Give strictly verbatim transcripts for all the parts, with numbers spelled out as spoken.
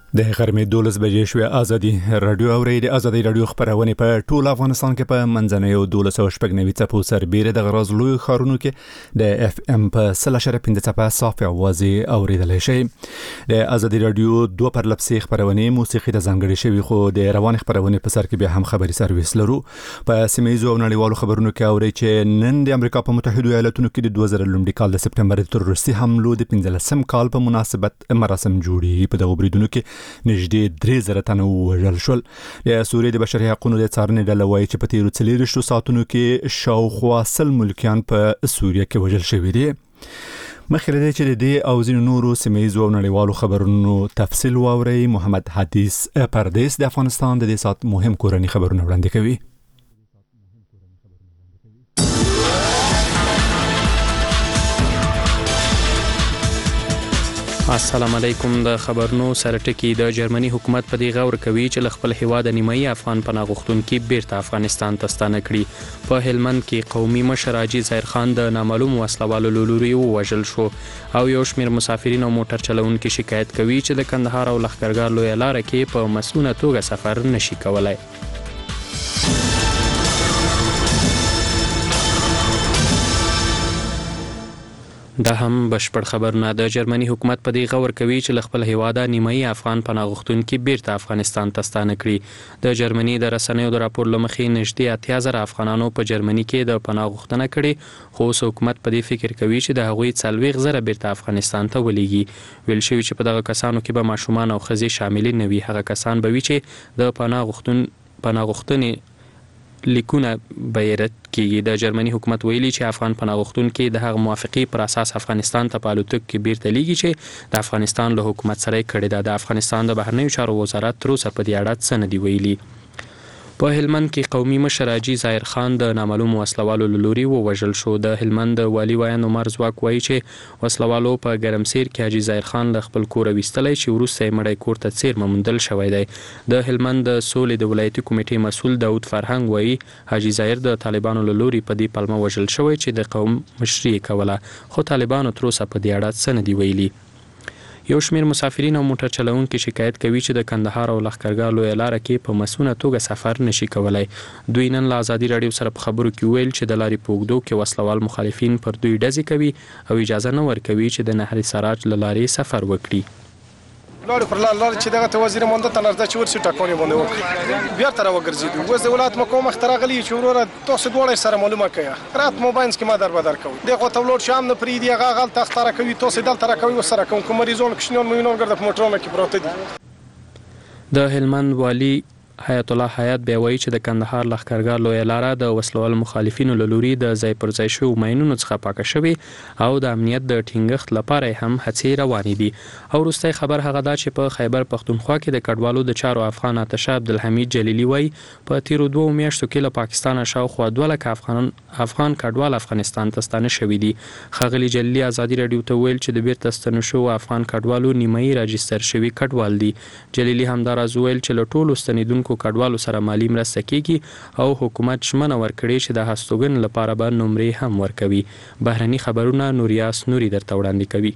د غرمې دولس بجې شوې ازادي رادیو اوري د ازادي رادیو خبرونه په ټول افغانستان کې په منځنوي دولس او شپږ نوي څپو سربېره د غراز لوی خارونو کې د اف ام په سلاشره پنځه څپه صافي اوازي اوریدل شي. د ازادي رادیو دوه پرلپسې خبرونه موسیقي د ځانګړي شوی خو د روان خبرونه په سر کې به هم خبري سرویس لرو. په سیمایي او نړیوالو خبرونو کې اوري چې نن د امریکا په متحده ایالاتونو کې د دوه زره لومړي کال د سپټمبر تروریستي حملو د پنځلسم کال په مناسبت مراسم جوړي. په دغه بریدونو کې نږدې درې زره تنه وژل شول. د سوریې د بشري حقوقو د څارنې ډله وایي چې په تیرو څلوېښتو ساعتونو کې شاوخوا سل ملکیان په سوریه کې وژل شوي دي. مخکې له دې چې د دې او ځینو نورو سیمه‌ییزو او نړیوالو خبرونو تفصیل واورئ، محمد حدیث پردیس د افغانستان د دې ساعت مهم کورني خبرونه وړاندې کوي. السلام علیکم. د خبرونو سره ټکی د جرمني حکومت په دې غور کوي چې له خپل هیواد نیمایي افغان پناه غوښتونکي بیرته افغانستان ته ستانه کړي. په هلمند کې قومي مشر حاجي ظاهر خان د نامعلوم وسلوالو له لوري ووژل شو او یو شمېر مسافرین او موټر چلوونکي شکایت کوي چې د کندهار او لښکرګاه لویه لاره کې په مسؤونه توګه سفر نشي کولای. دا هم بشپړ خبرونه. د جرمني حکومت په دې غور کوي چې له خپل هیواده نیمایي افغان پناه غوښتونکي بیرته افغانستان ته ستانه کړي. د جرمني د رسنیو د راپور له مخې نږدې اتیا زره افغانانو په جرمني کې د پناه غوښتنه کړې، خو اوس حکومت په دې فکر کوي چې د هغوی څلوېښت زره بیرته افغانستان ته ولېږي. ویل شوي چې په دغه کسانو کې به ماشومان او ښځې شامل نه وي. هغه کسان به وي چې د پناه غوښتون پناه غوښتنې لیکونه به یې رد کیږي. د جرمني حکومت ویلي چې افغان پناه غوښتونکي د هغه موافقې پر اساس افغانستان ته په الوتکو کې بیرته لیږي چې د افغانستان له حکومت سره یې کړې ده. د افغانستان د بهرنیو چارو وزارت تر اوسه په دې اړه څه نه دي ویلي. په هلمند کې قومي مشر حاجي ظاهر خان د نامعلوم وسلوالو له لوري ووژل شو. د هلمند والي ویان عمر ځواک وایي چې وسلوالو په ګرمسیر کې حاجي ظاهر خان له خپل کوره ویستلی چې وروسته یې مړی کور ته څیرمه موندل شوی دی. د هلمند د سولې د ولایتي کمیټې مسؤل داود فرهنګ وایي حاجي ظاهر د طالبانو له لوري په دې پلمه وژل شوی چې د قوم مشري یې کوله، خو طالبانو تر اوسه په دې اړه څه نه دي ویلي. یو شمېر مسافرین او موټر چلوونکي شکایت کوي چې د کندهار او لښکرګاه لویه لاره کې په مسؤونه توګه سفر نشي کولای. دوی نن له ازادي راډیو سره په خبرو کې ویل چې د لارې په اوږدو کې وسلوال مخالفین پر دوی ډزې کوي او اجازه نه ورکوي چې د نهر سراج له لارې سفر وکړي. لاړ پر لار لار چې دغه ته وزیر مونده ته نرده چې ورسي ټاکونې باندې وکړي بیا تر وګرځېدو. اوس د ولایت مقام مخ ته راغلي چې وروره تاسو دواړه سره معلومه کړئ رات موباینس کې ما در بدر کوي دغه ته ولاړ شام نه پریدي هغه غل تختاره کوي تاسو دلته راکوي وسره کوم کوم مریضون کښنون مینون ګرځي په موټرونو کې پروت دي. د هلمند والی حیات الله حیات بیا وایي چې د کندهار لښکرګاه لویه لاره د وسلوال مخالفینو له لوري د ځای پر ځای شویو ماینونو څخه پاکه شوې او د امنیت د ټینګښت لپاره هم هڅې روانې دي. او وروستی خبر هغه دا چې په خیبر پښتونخوا کې د کډوالو د چارو افغان اتشه عبدالحمید جلیلي وایي په تیرو دوو میاشتو کې له پاکستانه شاوخوا دوه لکه افغان افغان کډوال افغانستان ته ستانه شوي دي. ښاغلي جلیلي ازادي راډیو ته ویل چې د بیرته ستنو شوو افغان کډوالو نیمایي راجستر شوي کډوال دي. جلیلي همداراز ویل چې له ټولو ستنېدونکو کډوالو سره مالی مرسته کیږي او حکومت ژمنه ورکړې چې د هستوګنې لپاره به نمرې هم ورکوي. بهرني خبرونه نوریاس نوري درته وړاندې کوي.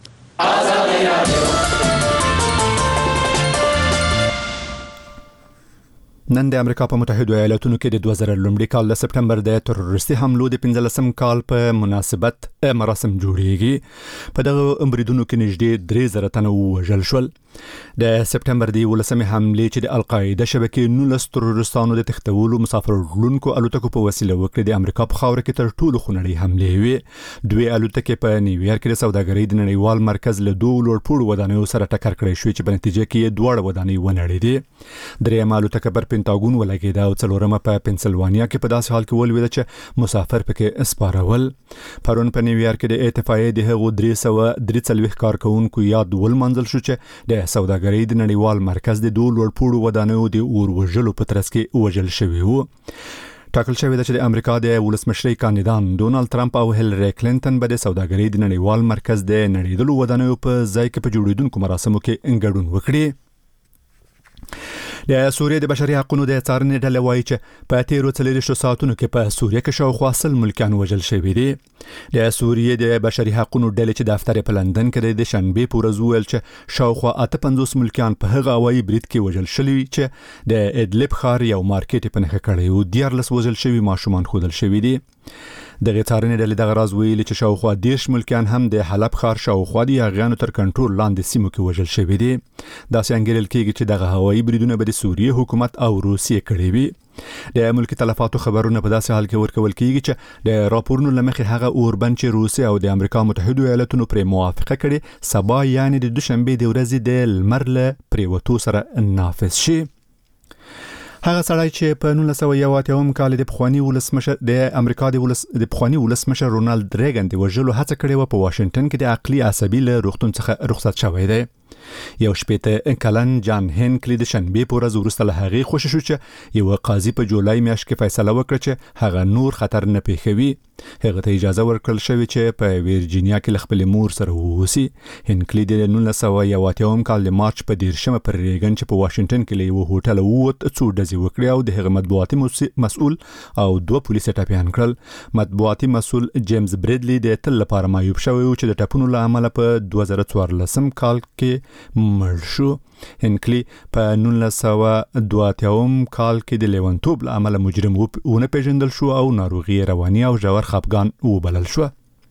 نن د امریکا په متحده ایالاتونو کې د دوه زره لومړي کال د سپټمبر د تروریستي حملو د پنځلسم کال په مناسبت مراسم جوړیږي. په دغه بریدونو کې نږدې درې زره تنه ووژل شول. د سپټمبر د یولسمې حملې چې د القاعده شبکې نولس تروریستانو د تښتولو مسافر وړونکو الوتکو په وسیله وکړې د امریکا په خاوره کې تر ټولو خونړۍ حملې وې. دوی الوتکې په نیویارک کې د سوداګرۍ د نړیوال مرکز له دوه لوړپوړو ودانیو سره ټکر کړی شوې چې په نتیجه کې یې دواړه ودانۍ ونړېدې. درېیمه الوتکه پر پینټاګون ولګېده او څلورمه په پنسلوانیا کې په داسې حال کې ولوېده چې مسافر پکې اسپارول. پرون په نیویارک کې د اتفاقیې د هغو درې سوه درې څلوېښت کارکوونکو یاد ولمانځل شو چې د سوداګرۍ د نړیوال مرکز د دوه لوړپوړو ودانیو د اور وژلو په ترڅ کې وژل شوي وو. ټاکل شوی ده چې د امریکا د ولسمشرۍ کاندیدان ډونالد ټرمپ او هیلری کلینټن به د سوداګرۍ د نړیوال مرکز د نړیدلو ودانیو په ځای کې په جوړیدونکو مراسمو کې ګډون وکړي. د سوریې د بشري حقوقو د څارنې ډلې وایي چې په تیرو څلوېښتو ساعتونو کې په سوریه کې شاوخوا سل ملکیان وژل شوي دي. د سوریې د بشري حقوقو ډلې چې دفتر په لندن کې د شنبه په ورځ ویل چې شاوخوا اته پنځوس ملکیان په هغه هوایي برید کې وژل شوي چې د ادلب ښار یو مارکیټ په نښه کړی او دیارلس وژل شوي ماشومان ښودل شوي دي. دغه څارنې ډلې دغه راز ویلي چې شاوخوا دېرش ملکیان هم د حلب ښار شاوخوا د یاغیانو تر کنټرول لاندې سیمو کې وژل شوي دي. داسې انګیرل کېږي چې دغه هوایي بریدونه به د سوریې حکومت او روسیې کړي وي. د ملکی تلفاتو خبرونه په داسې حال کې ورکول کېږي چې د راپورونو لمخې هغه اوربند چې روسیه او د امریکا متحده ایالاتونو پرې موافقه کړي سبا یعنی د دوشنبه د ورځې د لمر له پریوتو سره نافذ شي. هغه سړی چې په نولس سوه یو اتیا کال د پخوانی ولسمشر د امریکا د ولس د پخوانی ولسمشر رونالد ریګن د وژلو هڅه کړې و په واشنگټن کې د عقلي عصبي له روغتون څخه رخصت شوی دی. یو شپېته کلن جان هینکلی د شنبه په ورځ وروسته له هغې خوشی شو چې یو قاضي په جولای میاشت کې فیصله وکړه چې هغه نور خطر نه پیښوي. هغه ته اجازه ورکړل شوې چې په ویرجینیا کې له خپل مور سره واوسي. هینکلی د نولس سوه یو اتیا کال د مارچ په دیرشمه پر ریګن چې په واشنگټن کې له یو هوټل ووت څو ډزې وکړې او د هغه مطبوعاتي مسؤل او دوه پولیس ټپیان کړل. مطبوعاتي مسؤل جیمز بریډلی د تل لپاره معیوب شوی و چې د ټپونو له امله په دوه زره څوارلسم کال کې مړ شو. هینکلی په نولس سوه دوه اتیا کال کې د لیونتوب له امله مجرم ونه پیژندل شو او ناروغي رواني او ژور خپګان وبلل شو.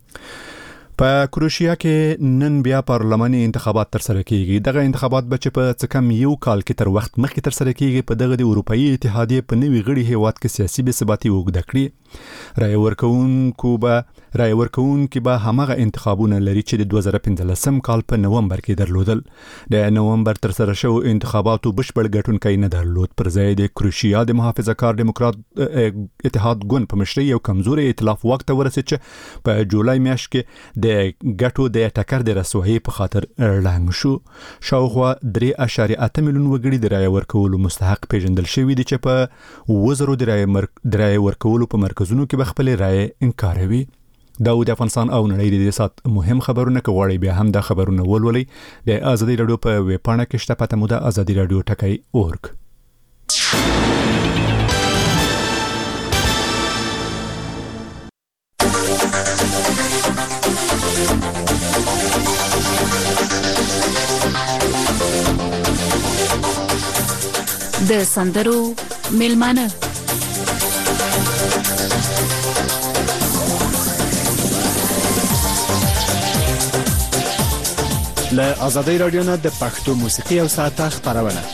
په کروشیا کې نن بیا پارلماني انتخابات تر سره کیږي. دغه انتخابات به چې په څه کم یو کال کې تر وخت مخکې تر سره کیږي په دغه د اروپאי اتحادیې په نوي غړي هیواد کې سیاسي بې ثباتي وګړه کړي. رای ورکوونکو به رای ورکوونکو به همغه انتخابونه لري چې د دوه زره پنځلسم کال په نومبر کې درلودل. د نومبر تر سره شو انتخاباتو بشپړ ګټونکی نه درلود. پر ځای د کروشیا د محافظه‌کار دیموکرات اتحاد ګوند په مشرۍ یو کمزوري ائتلاف وخت ورسېد چې په جولای میاشت کې د ګټو د ټکر د رسوایی په خاطر ړنګ شو. شاوخوا درې اعشاریه اته میلیون وګړي د رای ورکولو مستحق پیژندل شوي دي چې په وزرو د رای مر... ورکولو په مرکزونو کې به خپل رای انکاروي. دا د افغانستان او نړۍ د سات مهم خبرونه کوي. بیا هم د خبرونه ولولي د ازادي رادیو په ویب پاڼه کې شته پته مو د ازادي رادیو ټکی اورګ. د سندرو میلمانه له ازادي رادیو نه د پښتو موسیقي او ساعته خبرونه.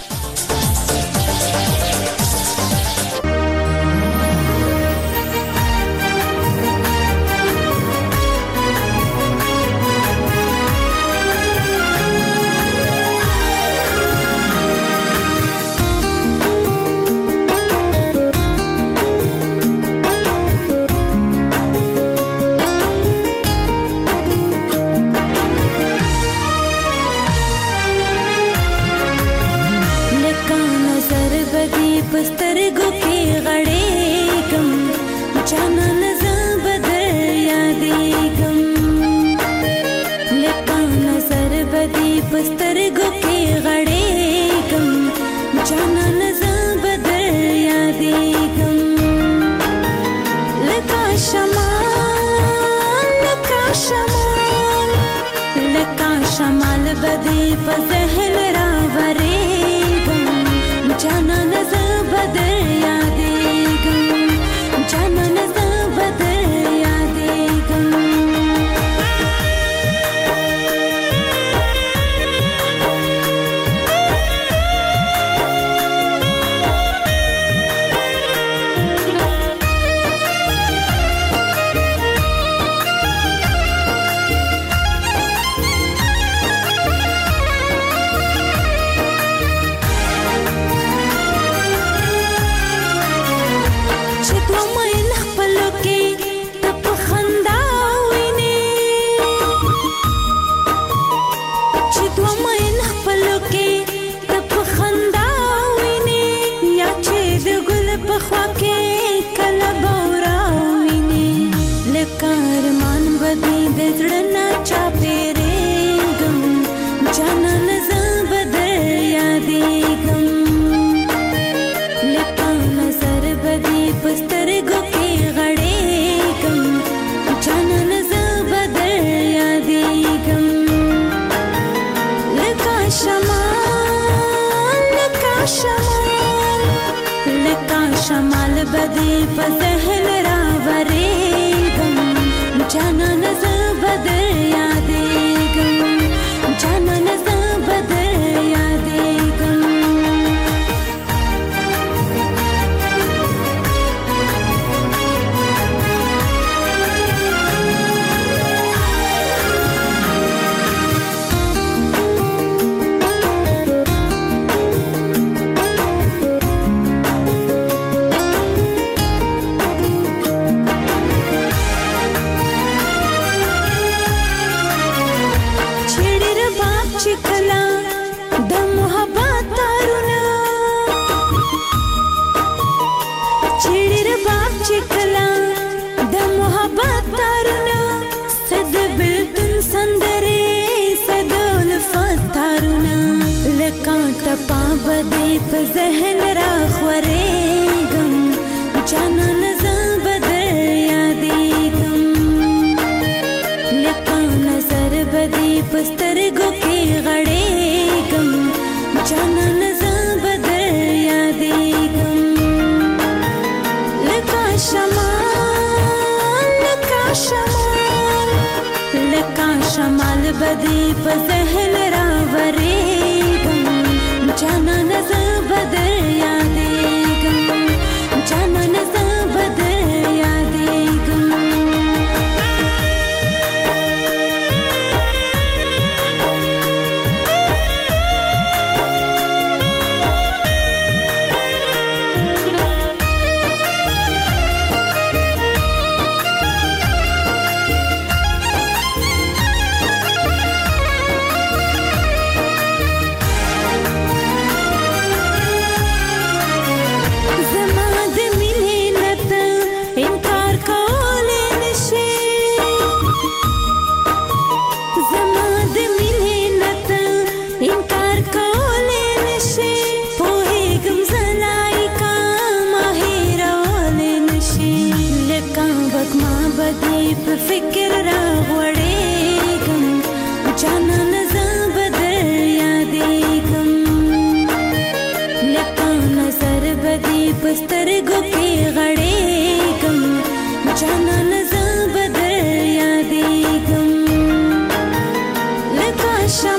شمال بدی په ذهن راورېږم جانان زه به در یادېږم جانان زه به در یادېږم بدی په ذهن را خورېږم جانان زه به در یادېږم لکه نظر بدی په سترګو کې غړېږم جانان زه به در یادېږم لکه شمال لکه شمال لکه شمال بدی په ذهن را ورېږم جانان زه به در یادېږم جانان زه به در یادېږم فکر را غوړېږم جانان زه به در یادېږم لکه نظر بدی په سترګو کې غړېږم جانان زه به در یادېږم لکه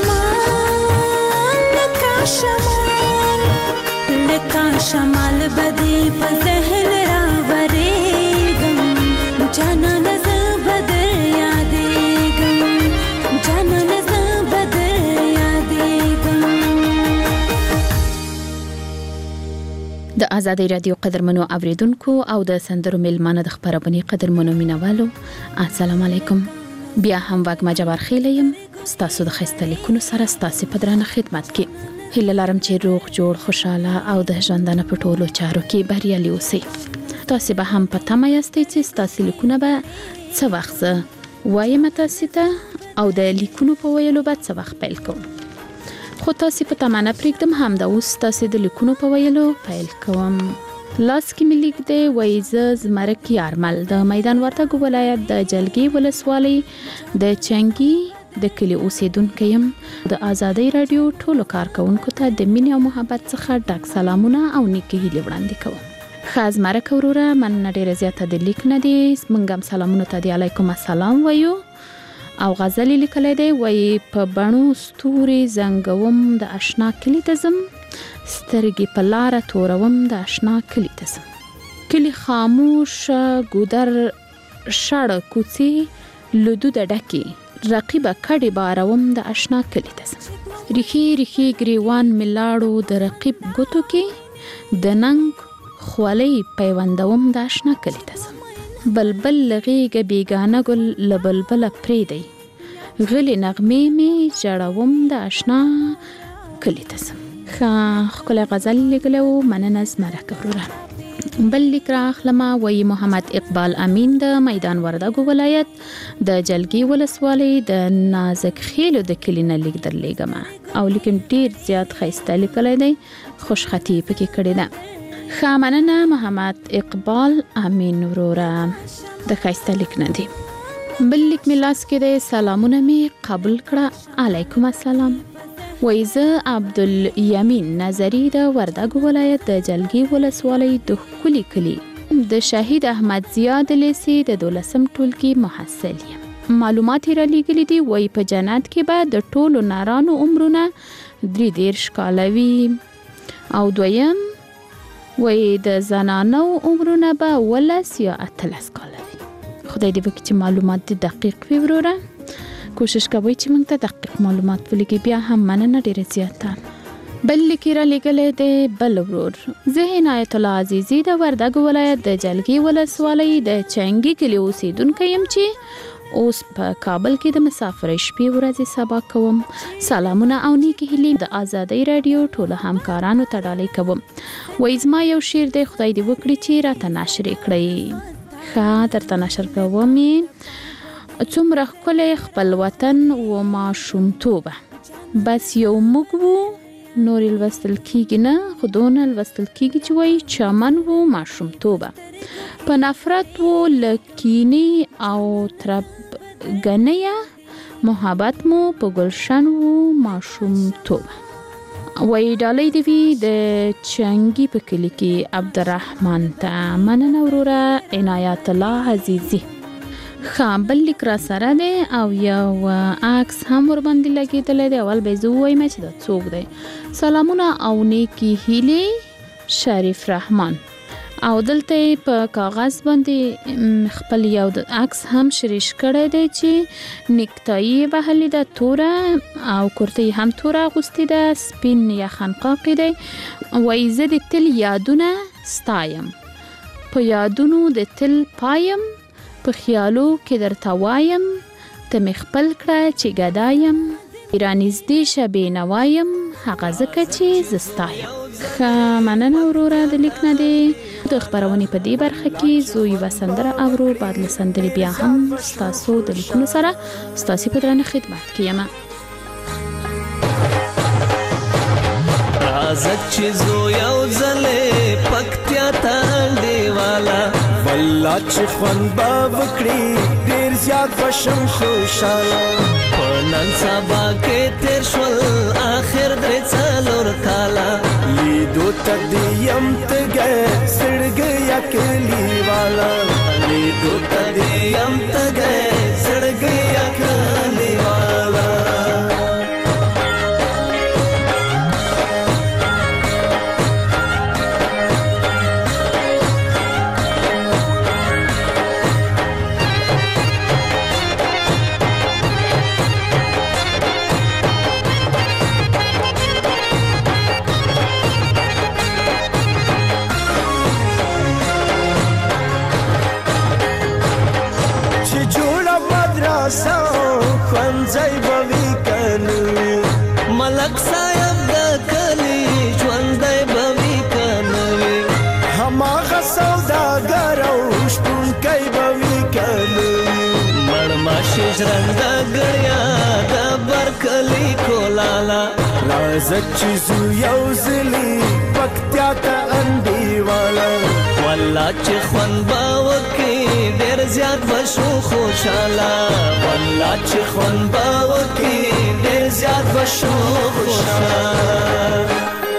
شمال لکه شمال لکه شمال بدی په ذهن را ورېږم جانان زه به در یادېږم جانان زه به در یادېږم. د آزادۍ رادیو قدرمنو اوریدونکو او د سندرو میلمانه د خبرونه قدرمنو مینوالو السلام علیکم. بیا هم وګما جبار خیلیم ستاسو د خسته لیکونو سره ستاسو په درانه خدمت کې هیله لرم چې روغ جوړ خوشاله او د ژوندانه په ټولو چارو کې بریالي اوسئ. تاسو به هم پته مې یاستئ چې تاسو لیکونه به څه وخت وایم تاسو ته او د لیکونو په ویلو به څه وخت پیل کوم. خو تاسو په تمانه پرېږدم هم دا اوس تاسو د لیکونو په ویلو پیل کوم. لاس کې مې لیک دی وایزه زمرک یارمل د میدان وردګو ولایت د جلګي ولسوالۍ د چنګي د کلی اوسیدونکو يم. د آزادۍ رادیو ټولو کارکونکو ته د مینې او محبت څخه ډک سلامونه او نیکه هیلې وړاندې کوم. خاص مرکه وروره من ډېر زیاته د لیک نه دي منګم سلامونه ته دی علیکم السلام وایو او غزل لیکلې دی وای په بڼو ستوري زنګوم د آشنا کلی ته زم سترګې په لار توروم د آشنا کلی ته زم کلی خاموش ګودر شړ کوڅې لودو د ډکی رقیب کډي باروم د آشنا کلی ته زم ریخي ریخي گریوان ملاړو د رقیب ګوتو کې د ننګ خولې پیوندوم د آشنا کلی ته زم بلبل لغیږه بیگانه ګل لبلبل پرې دی غلي نغمې می جړوم د آشنا کلی ته زم. خپل غزل لیکلو مننه زمره کوره. بل لیک راخلمه وی محمد اقبال امین د میدان وردګو ولایت د جلګي ولسوالۍ د نازک خیلو د کلینه لیک درلېګم او لیکم ډیر زیات خسته لیکلای دی خوش خطی پکې کړی ده. خامننه محمد اقبال امین وروره د خسته لیک نه دی. بل لیک ملاس کې د سلامونه می قبول کړه علیکم السلام وایزه عبدالیمین نظری د وردګ ولایت د جلګي ولسوالۍ د خولي کلی د شهید احمد زیاد لیسی د دولسم ټولګي محصل یم. معلومات را لېږلي دي وایي په جنت کې به د ټولو نارانو عمرونه درې دېرش کاله وي او دویم وایي د زنانو عمرونه به اوولس یا اتلس کاله وي. خدای دې وکړي چې معلومات دې دقیق وي وروره. کوشش کوئ چې موږ ته دقیق معلومات ولیکئ. بیا هم مننه ډېره زیاته. بل لیکي را لېږلی دی بل ورور زه عنایت الله عزیزي د وردګ ولایت د جلګي ولسوالۍ د چنګي کلي اوسیدونکی یم چې اوس په کابل کې د مسافرۍ شپې ورځې سبا کوم. سلامونه او نیکې هیلې د آزادۍ راډیو ټولو همکارانو ته ډالۍ کوم. وایي زما یو شعر دی خدای دې وکړي چې راته نشر یې کړئ. ښه درته نشر کوم یې. څومره ښکلی خپل وطن و ماشومتوبه بس یو موږ وو نور لوستل کیږي نه خو دونه لوستل کیږي چې وایي چمن و ماشومتوبه په نفرت و له کینې او تربګنیه محبت مو په گلشن و ماشومتوبه. وایي ډالۍ دې وي د چنګي په کلي کې عبدالرحمن ته. مننه وروره عنایت الله عزیزي. ښه بل لیک را سره دی او یو عکس هم ورباندې لګېدلی دی. اول به یې زه ووایم چې دا څوک دی. سلامونه او نیکې هیلې شریف رحمان. او دلته یې په کاغذ باندې خپل یو عکس هم شریش کړی دی چې نیکتایي یې وهلې ده توره او کرتۍ هم توره اغوستې ده سپین یخن قاقي دی. وایي زه د تل یادونه ستایم په یادونو د تل پایم په خیالو کې درته وایم ته مې خپل کړه چې ګدایم رانږدې شه بې نوایم هغه ځکه چې زه ستایم. ښه مننه وروره د لیک نه دی. د خپرونې په دې برخه کې زه یوه سندره اورو. بعد له سندرې بیا هم ستاسو د لیکونو سره ستاسې په درانه خدمت کې یم. راځه چې زو یو ځلې پکتیا ته انډیواله والله چې خوند به وکړي ډېر زیات بشم خوشحاله په نن سبا کې تېر شول آخر درې څلور کاله لیدو ته دې یم تږی زړګی کلیواله لیدو ته دې یم تږی زړګی کلیواله. ځای به وي کنوي ملک صاحب د کلي ژوندی به وي کنوي هماغه سوداګر او شپونکی به وي کنوي مړماشي ژرنده ګړیا د برکلي کولاله راځه چې زو یو ځلي پکتیا ته انډیواله والله چې خوند به وکړي ډېر زیات به شو خوشحاله والله چې خوند به وکړي ډېر زیات به شو خوشحاله.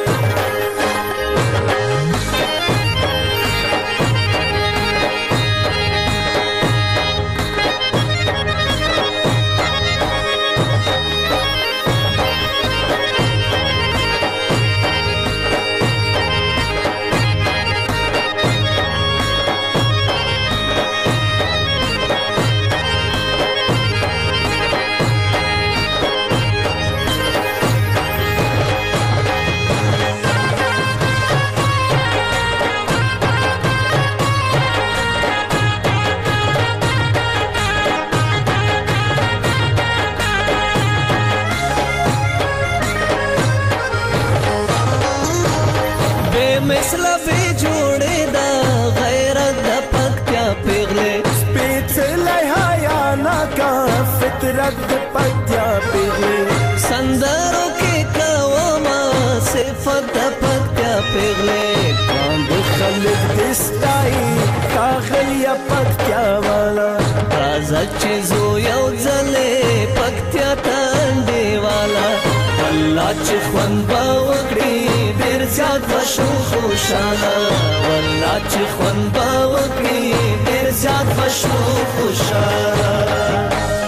مثلا به جوړې دا غیرت د پکتیا پیغلې سپېڅلی حیا ناکه فطرت د پکتیا پیغلې سندرو کې کومه صفت د پکتیا پیغلې باندې خلک دې ستایي ښاغلیه پکتیا والا راځه چې زو یو ځلې پکتیا ته انډیواله والله والله چې خوند به وکړي ډېر زیات به شو خوشاله والله چې خوند به وکړي ډېر زیات به شو خوشاله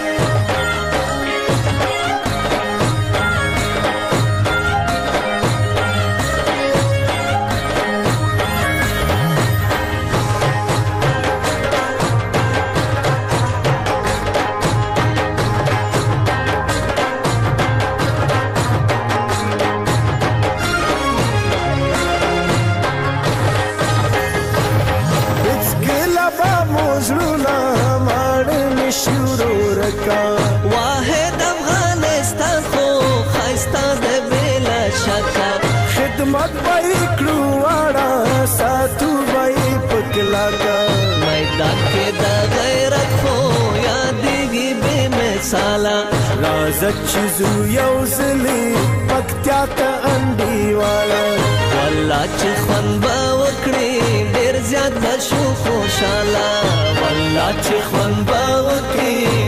واحد افغانستان خو خایستا د بلا شکا خدمت پای کړو واړه ساتو وای پکلاګا میدان کې د غیرت خو یادېږي بے مثالا راز چیزو یو زلی پکتیا ته انډي والا والله چې خوند به وکړي ډېر زیات به شو خوشاله والله چې خوند به وکړي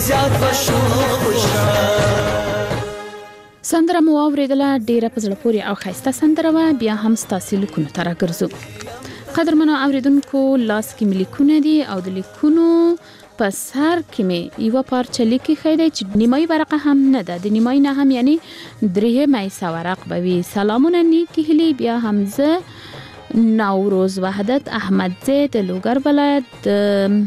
سندره مو اوریدله ډیره په زړه پورې او ښایسته سندره وه. بیا هم ستاسو لیکونو ته راګرځو. قدرمنو اوریدونکو لاس کې مې لیکونه دي او د لیکونو په سر کې مې یوه پارچه لیکي ښی دی چې نیمایي ورقه هم نه ده، د نیمایي نه هم یعنی درېیمه حصه ورق به وي. سلامونه نیکې هیلې. بیا هم زه نوروز وحدت احمدزی د لوګر ولایت د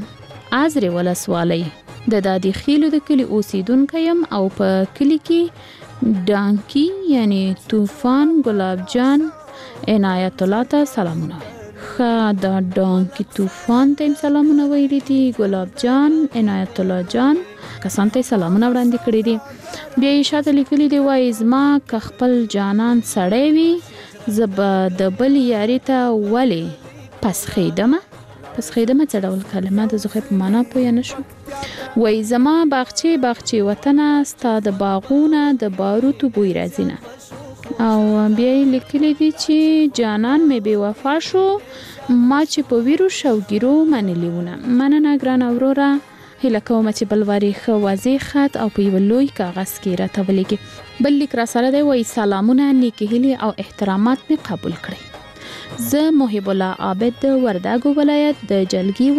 ازرې ولسوالۍ د دادی خیلو د کلی اوسیدونکی یم او په کلی کې ډانکی یعنی طوفان ګلاب جان عنایت الله ته سلامونه وایي. ښه دا ډانکی طوفان ته سلامونه ویلي دي، ګلاب جان عنایت الله جان کسان ته سلامونه وړاندې کړي دي. بیا یې شاته لیکلي دي وایي زما که خپل جانان سړی وي زه به د بل یاري ته ولې پسخېدمه. پسخېدمه څه ډول کلمه ده، زه خو په معنا پوه نه شوم. وایي زما باغچې باغچې وطنه ستا د باغونه د باروتو بوی راځي نه. او بیا یې لیکلی دي چې جانان مې بې وفا شو ما چې په ویرو شوګیرو منلي ونه. مننه ګرانه وروره، هیله کوم چې بل واري ښه واضح خط او په یوه لوی کاغذ کې راته ولیکي. بل لیک را سره دی وایي سلامونه نیکې هیلې او احترامات مې قبول کړئ. زه محب الله عابد د وردګو ولایت د جلګي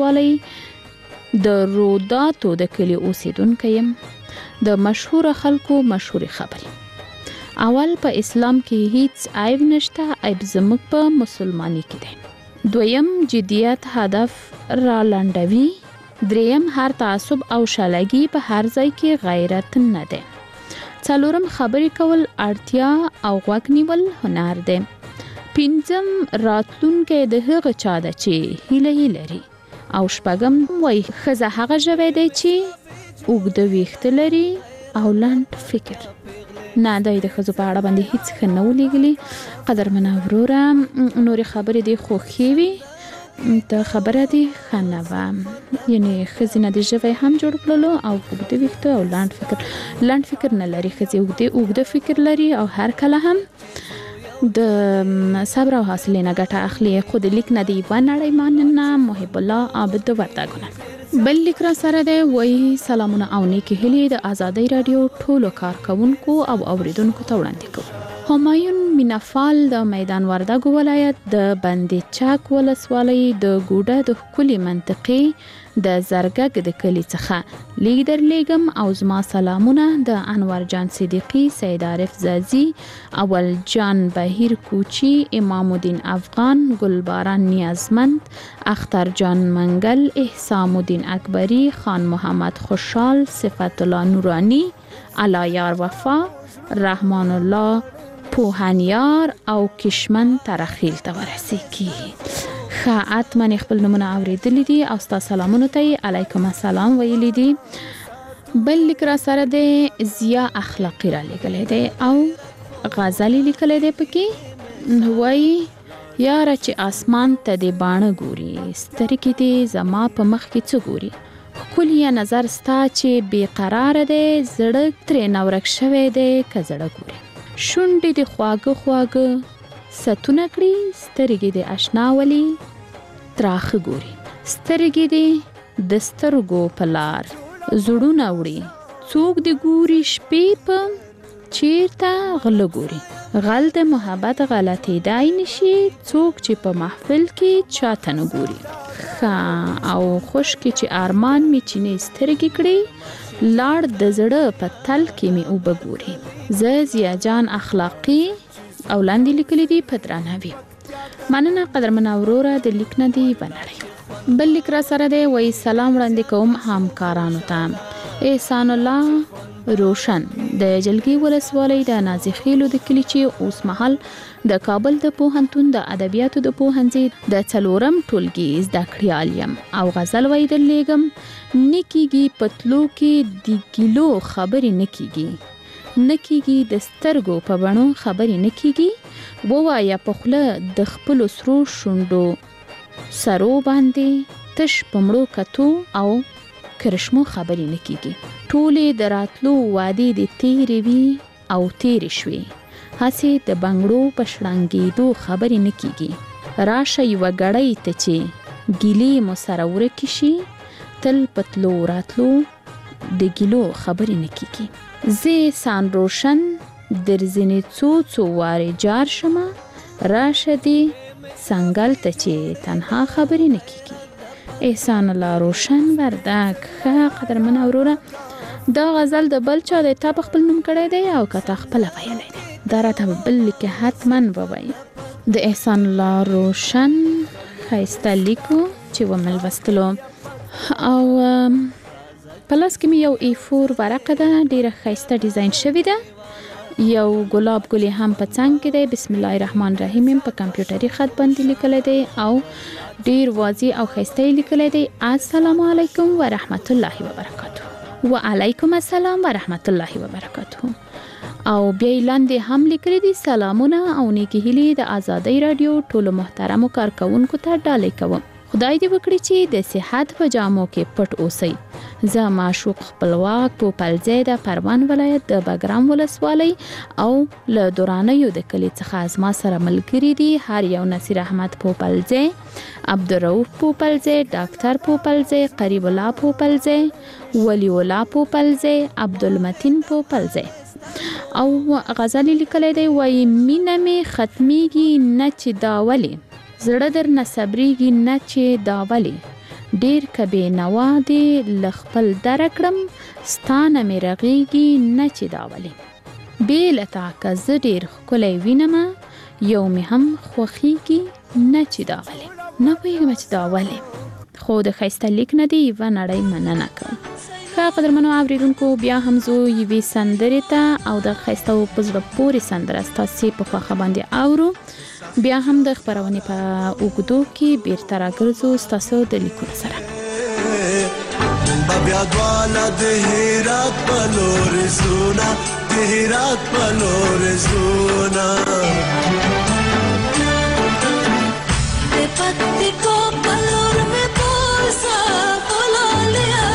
ولسوالۍ د روداتو د کلی اوسیدونکی یم. د مشهور خلکو مشهوري خبرې. اول په اسلام کې هیڅ عیب نشته، عیب زموږ په مسلمانی کې دی. دویم جدیت هدف را لنډوي. دریم هر تعصب او شالګي په هر ځای کې غیرت نه دی. څلورم خبرې کول اړتیا او غوږ نیول هنر دی. پنځم راتلونکی د هغه چا ده چې هیله یې لري. او شپږم وایي ښځه هغه ژوی دی چې اوږده ویښته لري او لنډ فکر. نه دی د ښځو په اړه باندې هیڅ ښه نه ولیږلي. قدرمنه وروره نورې خبرې دې خو ښې وي، ته خبره دې ښه نه وه. یعنې ښځې نه د ژوی هم جوړ کړلو او اوږده ویښته او لنډ فکر. لنډ فکر نه لري ښځې، اوږده اوږده فکر لري او هر کله هم د صبر او حوصلې نه ګټه اخلي. خو د لیک نه دی یوه نړۍ مننه. محب الله عابد د وردګو نه. بل لیک را سره دی وایي سلامونه او نیکې هیلې د ازادۍ راډیو ټولو کارکوونکو او اوریدونکو ته وړاندې کوو. همایون مینافال د میدان وردګو ولایت د بندې چاک ولسوالۍ د ګوډه د ښکلي منطقې د زرګګ د کلي څخه لیک درلیږم او زما سلامونه د انور جان صدیقي، سید عارف زازي، اول جان بهیر کوچی، امام الدین افغان، گلباران نیازمند، اختر جان منگل، احسام الدین اکبری، خان محمد خوشحال، صفت الله نورانی، علایار وفا، رحمان الله پوهنیار او کشمن ترخیل ته ورسیږي. ښه حتما خپل نومونه اوریدلی دي او ستا سلامونو ته یې علیکم السلام ویلی دي. بل لیک را سره دی ضیا اخلاقی را لیکلی دی او غزل لیکلی دی پکې. وایي یاره چې اسمان ته دې باڼه ګوري، سترګې دې زما په مخ کې څه ګوري. ښکلی نظر ستا چې بې قراره دی، زړه ترې نه ورک شوی دی که زړه ګوري. شونډې دې خواږه خواږه ستونه کړي، سترګې دې اشنا ولي تراخه ګوري. سترګې دې د سترګو په لار زړونه وړي، څوک دې ګوري شپې په چیرته غل ګوري. غل د محبت غلطي دای نشي څوک چې په محفل کې چاته نه ګوري. او خوش کې چې ارمان می چینه سترګې کړي لاړ د زړه په تل کې می او بګوري. ز زیا جان اخلاقی او لاندې لیکلي دي په درناوي. مننه قدرمن اوروره د لیک نه دی ونړی. بل لیک را سره دی وای سلام وړاندې کوم همکارانو ته. احسان الله روشن د جلګي ولسوالۍ د نازخیلو د کلی چې اوس مهال د کابل د پوهنتون د ادبیاتو د پوهنځي د څلورم ټولګي زده کړیال یم او غزل ویدل لګم نکیږي پتلو کې د کیلو خبرې نکیږي نکیږي د سترګو په بڼو خبرې نکیږي ووایا په خوله د خپل سرو شوندو سرو باندې تش پمړو کتو او کرشمو خبرې نکیږي. ټولې دراتلو وادي د تیرې وی او تیرې شوي هسې د بنګړو په شړنګېدو خبرې نکیږي. راشه یوه ګړۍ ته چې ګیلې مو سره ورکې شي تل پتلو راتلو د ګیلو خبرې نکیږي. زه سان روشن در ځینې څو څو وارې جار شمه راشه دې څنګل ته چې تنها خبرې نکیږي. احسان الله روشن وردک. ښه قدرمن اوروره دا غزل د بل چا د تا په خپل نوم کړی دی او که تا خپله ویلی دی دا راته بل لیکې حتما ووایي. د احسان الله روشن ښایسته لیکو چې ومې لوستلو او په لاس کې مې یو ای فور ورقه ده ډېره ښایسته ډیزاین شوې ده. یو ګلاب ګلې هم په څنګ کې دی. بسم الله الرحمن الرحیم په کمپیوټري خط باندې لیکلی دی او ډیر واضح او ښایسته لیکلی دی. السلام علیکم ورحمت الله وبرکاته. وعلیکم السلام ورحمت الله وبرکاته. او بیا لاندې هم لیکلی دي سلامونه او نیکی هیلې د آزادۍ رادیو ټولو محترمو کارکونکو ته ډالۍ کوم. خدای دې وکړي چې د صحت په جامو کې پټ اوسئ. زه معشوق خپلواک پوپلځی د پروان ولایت د بګرام ولسوالۍ او له دورانیو د کلي څخه زما سره ملګري دي هر یو نصیر احمد پوپلځی، عبدالرؤف پوپلځی، ډاکټر پوپلځی، قریب الله پوپلځی، ولی الله پوپلځی، عبدالمتین پوپلځی. او غزل لیکلی دی وایي مینه مې ختمیږي نه چې دا ولې زړه در نه صبریږي نه چې دا ولې ډیر کبې نوا دی له خپل دره کړم ستانه مې رغیږي نه چې دا ولې بې له تا که زه ډیر ښکلی وینم یو مې هم خوښیږي نه چې دا ولې نه پوهېږم چې دا ولې خو د ښایسته لیک نه دی یوه نړۍ مننه کوم. ښه قدرمنو اورېدونکو بیا هم زه یوې سندرې ته او د ښایسته او په زړه پورې سندره ستاسې په خوښه باندې اورو. بیا هم د خپرونې په اوږدو کې بیرته راګرځو ستاسو د لیکونو سره. بیا دواله د هرات په لور زونه د هرات په لور زونه د پتیکو په لور مې بوسه بولالیا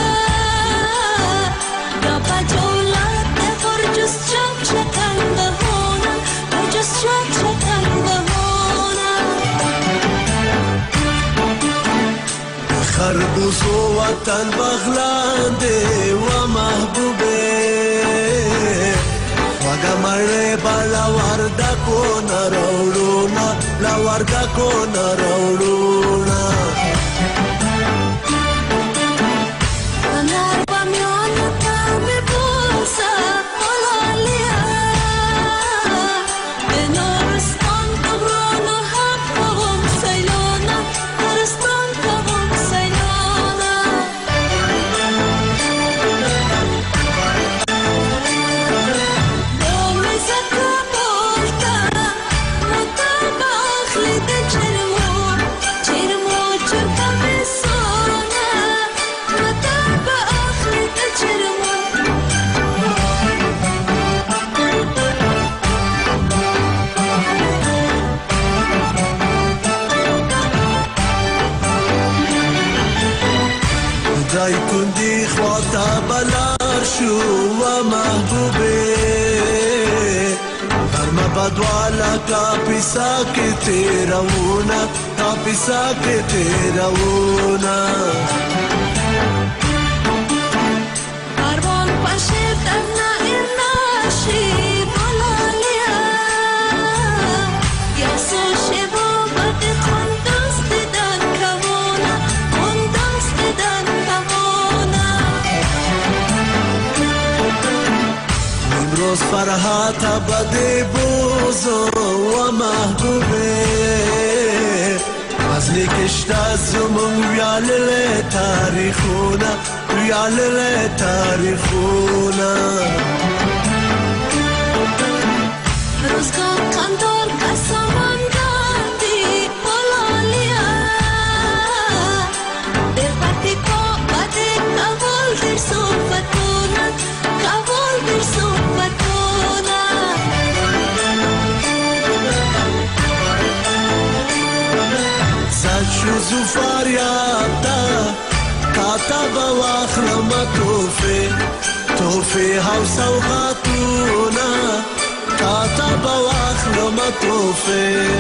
دا پجوله د ورجس چک چکند هونه ورجس چک چکند خربوزو وطن بغلانده و محبوبه وگا مره با لورده کنا روڑونا لورده کنا روڑونا انار بامیان کامی بوسا ملالیا دنارستان کبرانو حق بهم سیلانا نارستان دای کندی خواتا بلار شو و محبوبه درما بدوالا کا پیسا کے تیرونا کا پیسا کے تیرونا کاروان پاشد انا ارناشید روز فرحات بده بوزو و محبوبه از لیکشت از زمون ویالل تاریخونا ویالل تاریخونا روزگار کندار کسامان دادی بولالیا در پتی کو بده کبول در صفتونا کبول در صفتونا زد شو زفاریاب دا کاتا بواخرم توفی توفی هاو سوغاتونا کاتا بواخرم توفی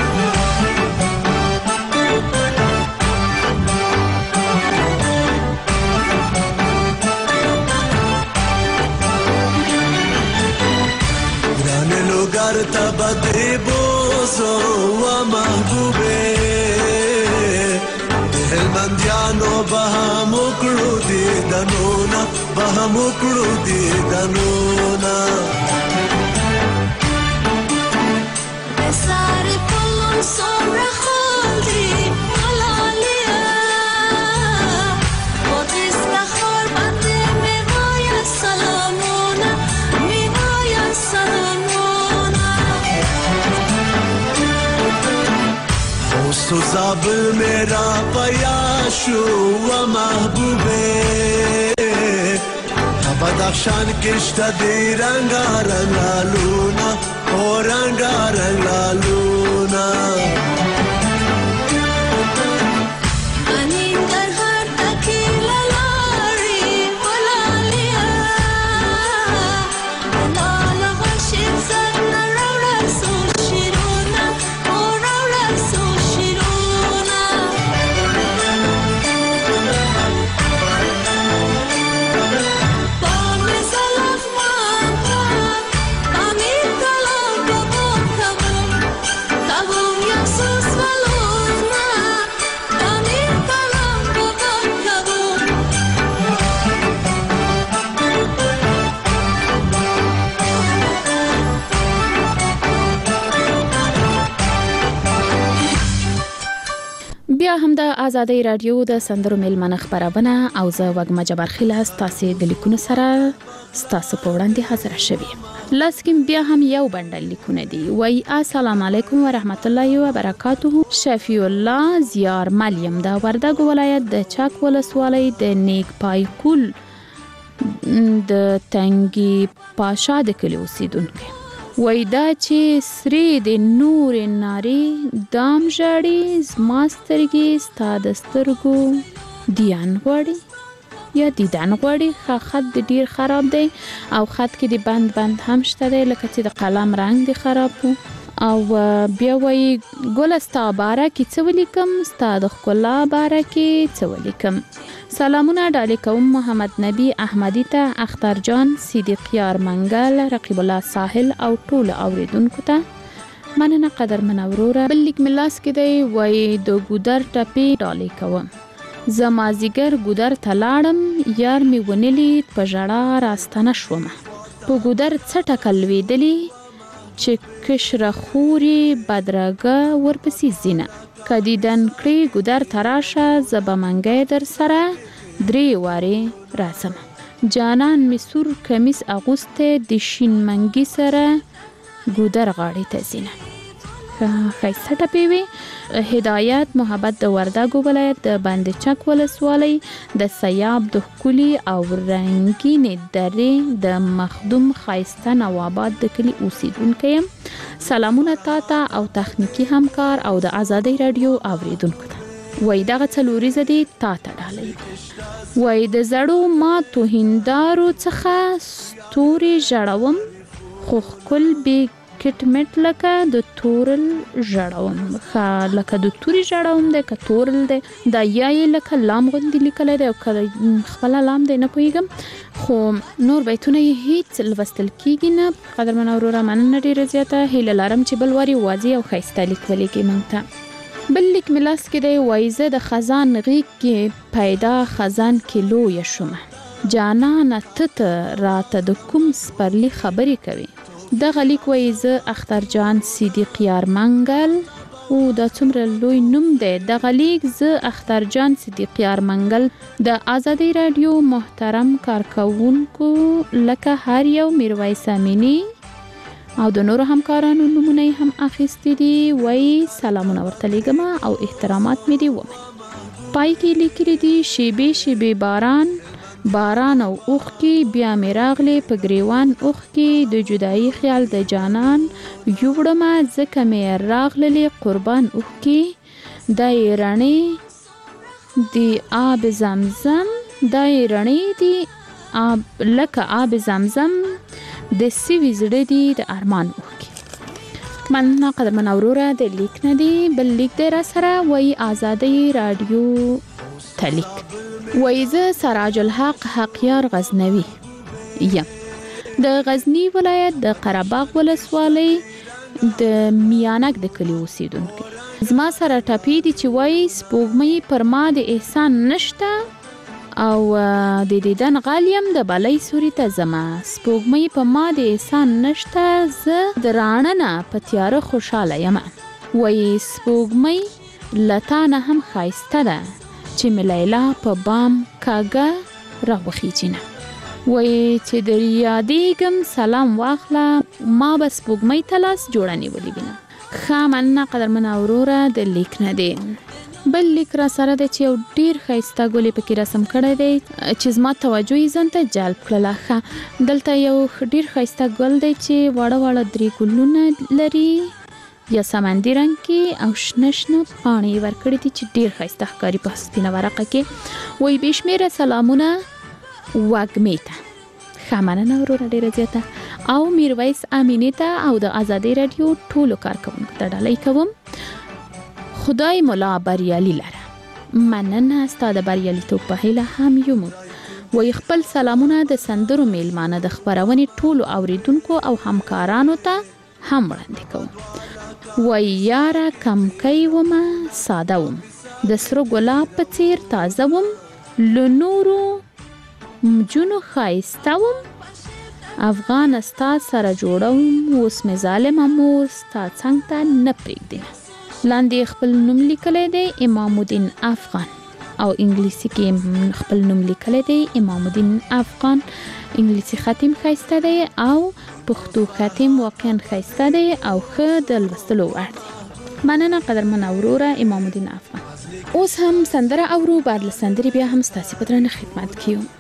گرانه لوگر تا بده بوزو و محبوبه هلمندیانو بهم وکړو دي دنونا بهم وکړو دي دنونا سارے پلون سومر خالدی ملالیا بودیس نخور بنده میغایا سلامونا میغایا سلامونا خوست و زابل میرا پیاشو و محبوبه بدخشان کشتا دی رنگا رنگا لونا او رنگا رنگا لونا انین در هر تکی للاری بلالیا نال غشیر زد نرو رسو شیرونا او رو رسو شیرونا بیا هم د آزادۍ رادیو د سندرو میلمنه خبرونه او زه وګما جبار خیله تاسو د لیکونو سره تاسو په وړاندې حاضر شوي لاسکم بیا هم یو بندل لیکونه دي وای السلام علیکم ورحمت الله وبرکاته شفیع الله زیار ملیم د وردګ ولایت د چاک ولسوالۍ د نیک پای کول د تنګي پاشا د کلی اوسیدونکو وای دا چې سری د نور ناری دام جړی زماسترګي ستاد سترګو دیان غوړي یا دیدن غوړي خط د ډیر خراب دی او خط کې د بند بند هم شته دی لکه چې د قلم رنگ دی خراب او بیا وای ګلستا بارا کې څه ولیکم ستا د خلا بارا کې څه ولیکم سلامونه ډالې کوم محمد نبی احمدی ته اختر جان صدیق یار منګل رقیب الله ساحل او ټول اوریدونکو ته مننه قدر منوروره بل لیک ملاس کې دی وای د ګودر ټپی ډالې کوم زمازیګر ګودر تلاړم یار می ونلی په ژړا راستنه شوم په ګودر څټه کلویدلی چې کشره خوري بدرګه ورپسې زینه کدیدن کړي ګودر تراشه زبمنګې در سره درې واره راسم جانان می سور کمیس اغوسته د شین منګي سره ګودر غاړي ته زینه خیسته ټپی وی هدایت محبت د وردګ ولایت د باندې چک ولسوالۍ د سیاب د کلی او رنگین درې د مخدوم خیسته نواباد د کلی اوسیدونکو يم سلامونه تاته او تخنیکی همکار او د آزادۍ رادیو اوریدونکو ته وای دغه څلوريزه دي تاته ډالۍ وای د زړو ما توهیندارو څخه ستوري جړوم خو خپل به کټمټ لکه د تورل جړوم خا لکه د توري جړوم د کتورل د د یای لکه لام غوندې لیکل دی او خپل لام دی نه پویګم خو نور بیتونه هیڅ لوستل کیږي نه قدر من اورورا مننه ډیره زیاته هیله لرم چې بل واری واضح او خیسته لیکولې کې مونږ بل لیک ملاس کې دی وایزه د خزان غیږ کې پیدا خزان کې لوی شوم جانان تت راته د کوم سپرلی خبرې کوي. دغه لیک وایي زه اخترجان صدیق یار منګل او دا څومره لوی نوم دی. دغه لیک زه اخترجان صدیق یار منګل د آزادۍ رادیو محترم کارکونکو لکه هر یو میرویس امینی او د نورو همکارانو نمونه هم اخیستي دي. وایي سلامونه ورته لیږم او احترامات مې دي ومني. پای کې لیکلي دي شیبې شیبې باران باران او اوخ کې بیا مې راغلې په ګریوان اوخ کې د جدایي خیال د جانان یوړمه ځکه مې راغللې قربان اوخ کې د رڼې دی آب زمزم د رڼې دی آب لکه آب زمزم د سیوی زړه دی د ارمان اوخ کې. مننه قدرمن اوروره د لیک نه دی. بل لیک دی را سره وایي آزادۍ رادیو تلیک وایي زه سراج الحق حقیار غزنوي یم د غزنی ولایت د قرهباغ ولسوالۍ د میانک د کلي اوسیدونکی. زما سره ټپې دي چې وایي سپوږمۍ پر ما د احسان نشته او د دیدن غالیم د بلۍ سوري ته زما. سپوږمۍ په ما د احسان نشته زه د رانه په تیاره خوشاله یم. وایي سپوږمۍ لتانه هم ښایسته ده چې ملیلا په بام کاګه راوخیجینه. وایي چې در یادېږم سلام واخله ما به سپوږمۍ ته لاس جوړه نیولې وینه. ښه مننه قدرمنه اوروره د لیک نه دی. بل لیک را سره دی چې یو ډېر ښایسته ګل یې پکې رسم کړی دی چې زما توجه یې ځان ته جلب کړله. ښه دلته یو ډېر ښایسته ګل دی چې واړه واړه درې ګلونه لري یا سمندي رنګ کې او شنه شنه پاڼې یې ورکړي دي چې ډېر ښایسته ښکاري په سپینه ورقه کې. وایي بې شمېره سلامونه وږمې ته. ښه مننه وروره ډېره زیاته او میرویس امیني ته او د آزادۍ رادیو ټولو کارکوونکو ته ډالۍ کوم. خدای ملا بریالي لره. مننه ستا د بریالیتوب په هیله هم یو موږ. وایي خپل سلامونه د سندرو میلمانه د خپرونې ټولو اوریدونکو او همکارانو ته هم وړاندې کوم. وایي یاره کمکی ومه ساده وم د سره ګلاب په څیر تازه وم له نورو مجونو ښایسته وم افغان ستا سره جوړوم اوس مې ظالمه مور ستا څنګ ته نه پرېږدي. لاندې خپل نوم لیکلی دی امام الدین افغان او انګلیسي کې خپل نوم لیکلی دی امام الدین افغان. انګلیسي ختم ښایسته دی او پښتو ختم واقعا ښایسته دی او ښه د لوستلو وړ دی. مننه قدرمنه وروره امام الدین افغان. اوس هم سندره اورو. بعد له سندرې بیا هم ستاسې په درنه خدمت کې یو.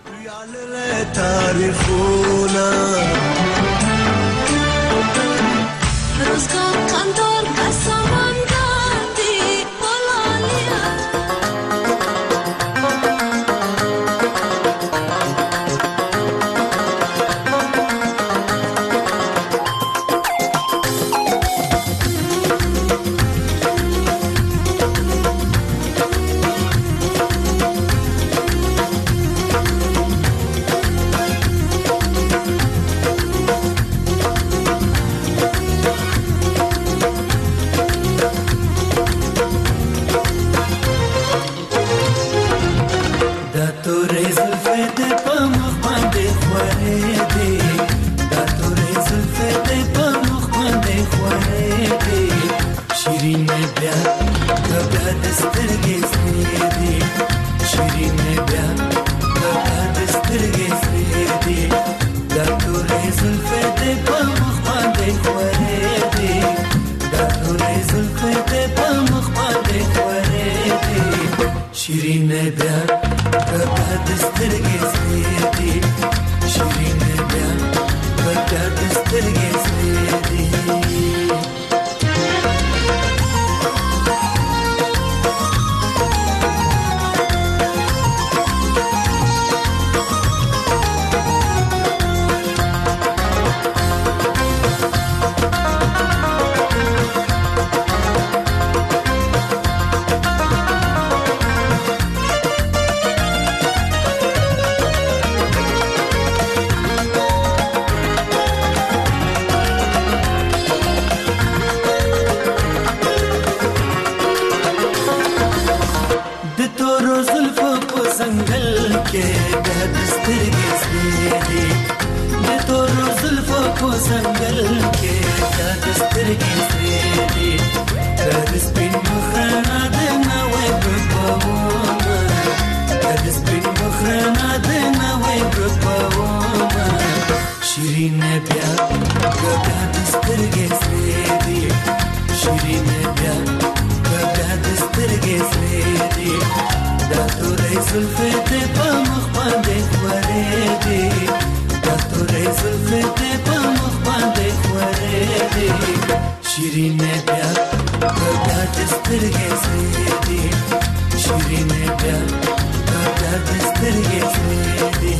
شیرینه بیا بیا دسترګې سرې دي شیرینه بیا بیا دسترګې سرې دي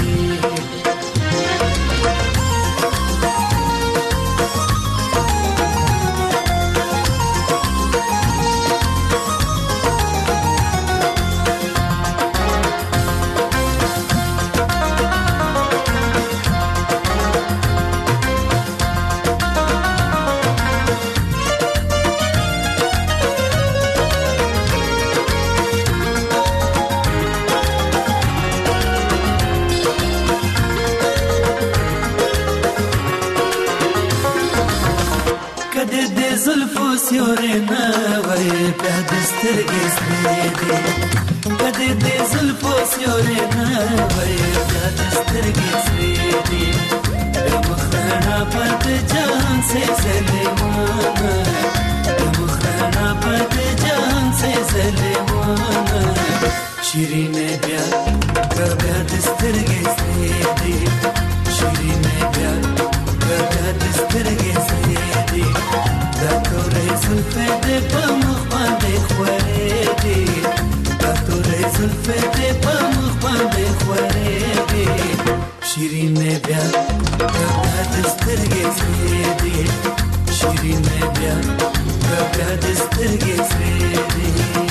سیورنا وای په دسترګې سپینې دي کده دې زلفو سیورنا وای په دسترګې سپینې دي مخنا پد جان سے سلیمان مخنا پد جان سے سلیمان شیرینه بیا بیا دسترګې سپینې دي شیرینه بیا بیا دسترګې سپینې دي دا تورې زلفې دې په مخ باندې خورې دي دا تورې زلفې دې په مخ باندې خورې دي شیرینه بیا بیا دسترګې سرې دي شیرینه بیا بیا دسترګې سرې دي